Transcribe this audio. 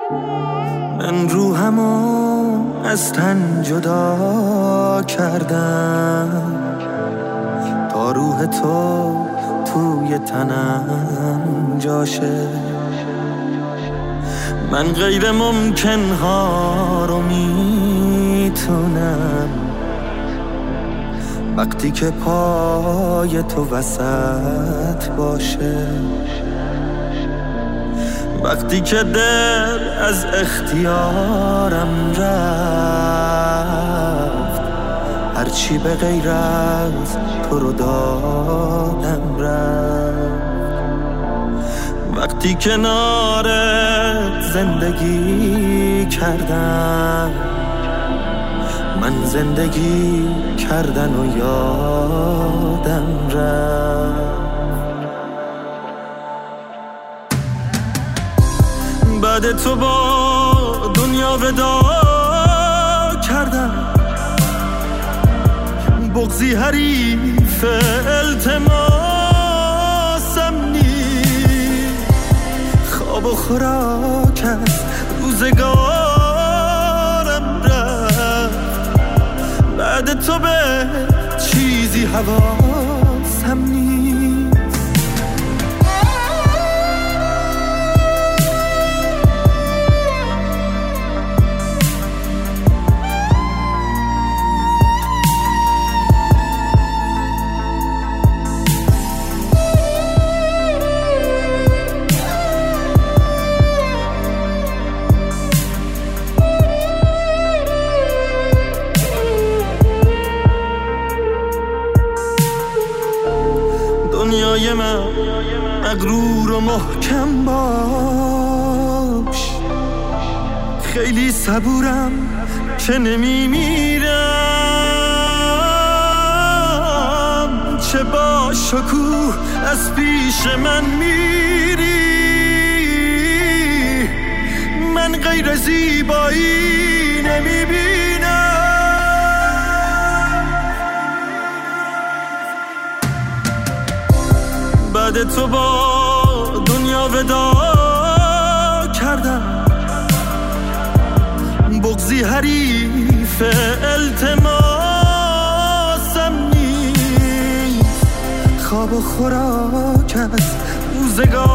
من روحمو از تن جدا کردم تا روح تو توی تنم جاشه. من غیر ممکن ها رو میتونم وقتی که پای تو وسط باشه، وقتی که دل از اختیارم رفت، هرچی به غیر از تو رو دادم رفت، وقتی کنارت زندگی کردم، من زندگی کردن و یادم رفت. بعد تو با دنیا ودا کردم، بغضی حریف التماسم نیست، خواب و خوراک از روزگارم رفت، بعد تو به چیزی حواسم نیست. دنیای من مغرور و محکم باش، خیلی صبورم که نمیمیرم، چه با شکوه از پیش من میری، من غیر زیبایی نمیبینم. بعد تو با دنیا ودا کردم، بغضی حریف التماسم نیست، خواب و خوراک از روزگار